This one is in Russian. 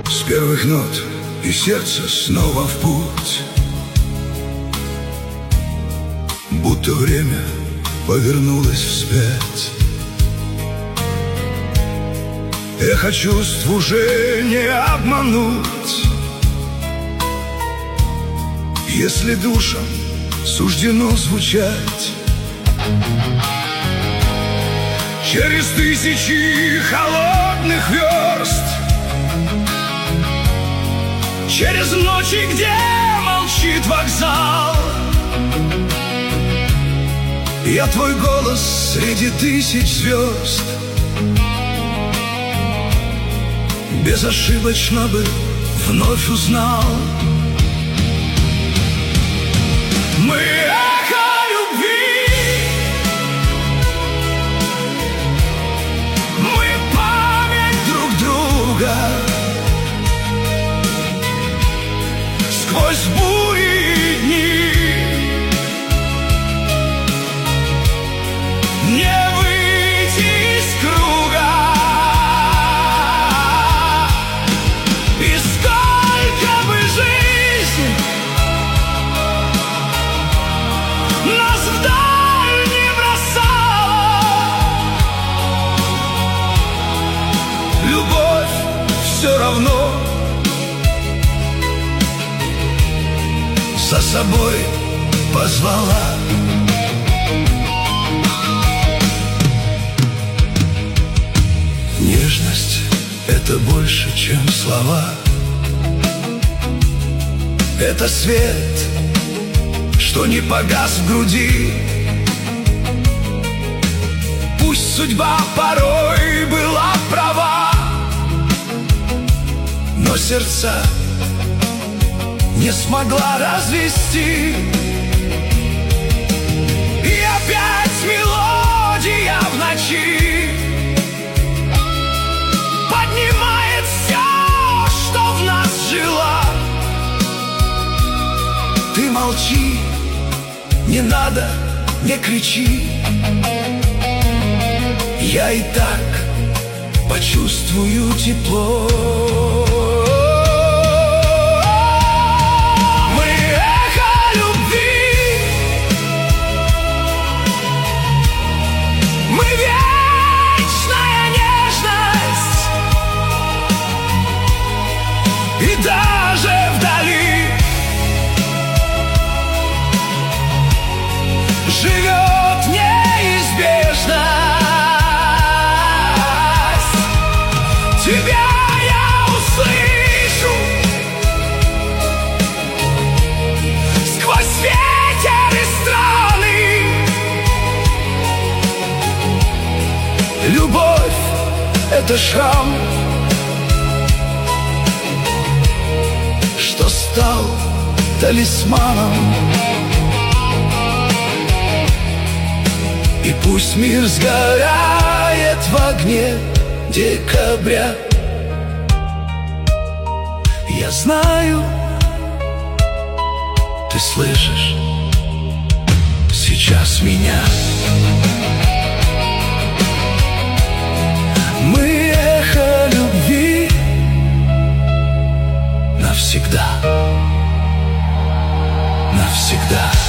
С первых нот и сердце снова в путь, будто время повернулось вспять. Эхо чувств уже не обмануть, если душам суждено звучать. Через тысячи холодных верст, через ночи, где молчит вокзал, я твой голос среди тысяч звезд безошибочно бы вновь узнал. Мы эхо любви, мы память друг друга. Сквозь бури и дни не выйти из круга. И сколько бы жизнь нас вдаль не бросала, любовь все равно за собой позвала. Нежность — это больше, чем слова. Это свет, что не погас в груди. Пусть судьба порой была права, но сердца не смогла развести. И опять мелодия в ночи поднимает все, что в нас жило. Ты молчи, не надо, не кричи. Я и так почувствую тепло. И даже вдали живет неизбежность. Тебя я услышу сквозь ветер и страны. Любовь — это шрам, что стал талисманом. И пусть мир сгорает в огне декабря, я знаю, ты слышишь сейчас меня. Мы эхо любви навсегда, навсегда.